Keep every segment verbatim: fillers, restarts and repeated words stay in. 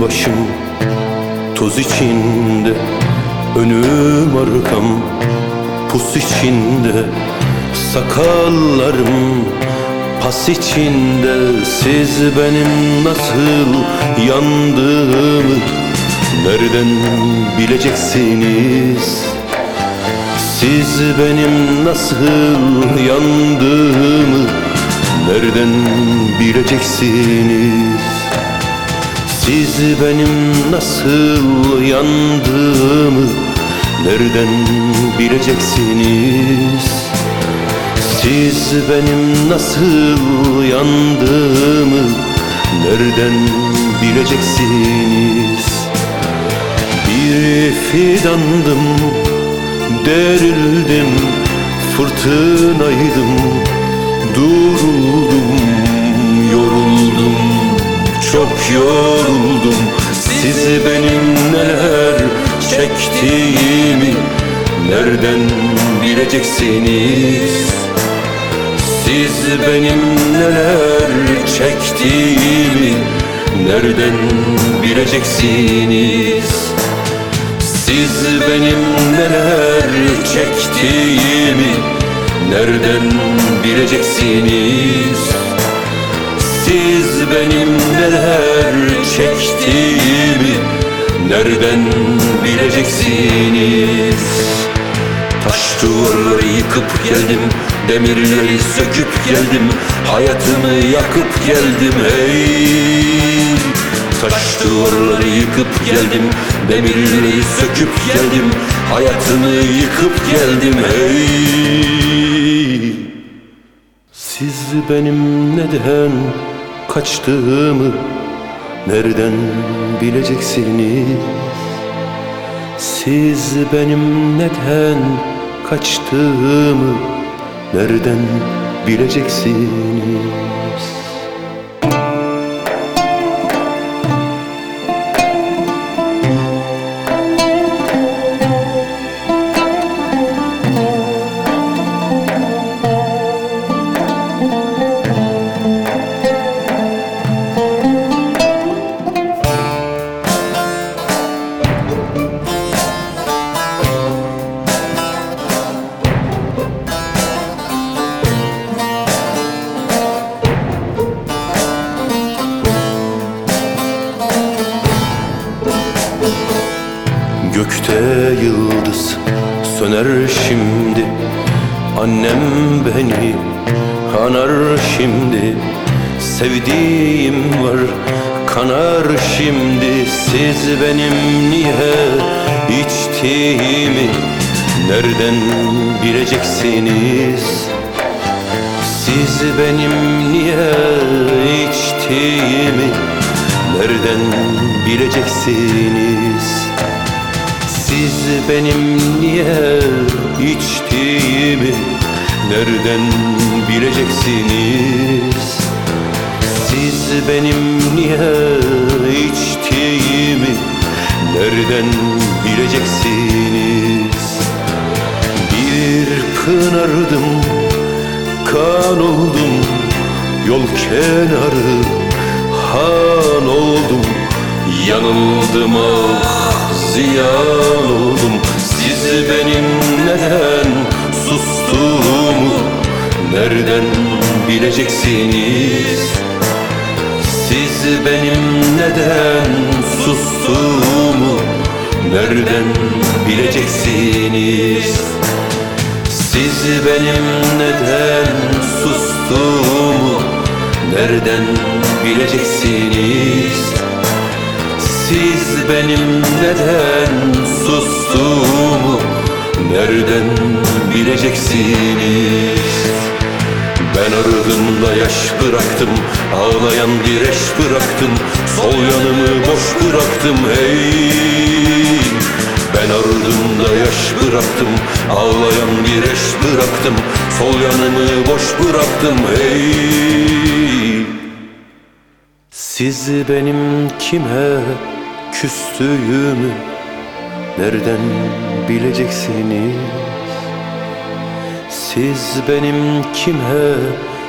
başım toz içinde, önüm arkam pus içinde, sakallarım pas içinde. Siz benim nasıl yandığımı nereden bileceksiniz? Siz benim nasıl yandığımı nereden bileceksiniz? Siz benim nasıl yandığımı nereden bileceksiniz? Siz benim nasıl yandığımı nereden bileceksiniz? Bir fidandım, derildim, fırtınaydım, duruldum, yoruldum, çok yoruldum. Siz benim neler çektiğimi nereden bileceksiniz? Siz benim neler çektiğimi nereden bileceksiniz? Siz benim neler çektiğimi nereden bileceksiniz? Siz benim neler çektiğimi nereden bileceksiniz? Taş duvarları yıkıp geldim, demirleri söküp geldim, hayatımı yakıp geldim hey. Taş duvarları yıkıp geldim, demirleri söküp geldim, hayatımı yıkıp geldim hey. Siz benim neden kaçtığımı nereden bileceksiniz? Siz benim neden kaçtığımı nereden bileceksiniz? Gökte yıldız söner şimdi, annem beni anar şimdi. Sevdiğim var kanar şimdi. Siz benim niye içtiğimi nereden bileceksiniz? Siz benim niye içtiğimi nereden bileceksiniz? Siz benim niye içtiğimi nereden bileceksiniz? Siz benim niye içtiğimi nereden bileceksiniz? Bir pınardım, kan oldum, yol kenarı han oldum. Yanıldım ah, ziyan oldum. Siz benim neden sustuğumu nereden bileceksiniz? Siz benim neden sustuğumu nereden bileceksiniz? Siz benim neden sustuğumu nereden bileceksiniz? Siz benim neden sustuğumu nereden bileceksiniz? Ben ardımda yaş bıraktım, ağlayan bir eş bıraktım, sol yanımı boş bıraktım hey. Ben ardımda yaş bıraktım, ağlayan bir eş bıraktım, sol yanımı boş bıraktım hey. Siz benim kime küstüğümü nereden bileceksiniz? Siz benim kime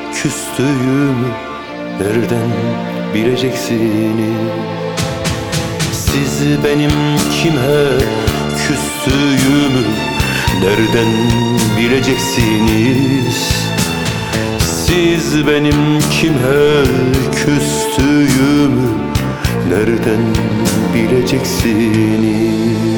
küstüğümü nereden bileceksiniz? Siz benim kime küstüğümü nereden bileceksiniz? Siz benim kime küstüğümü nereden bileceksiniz?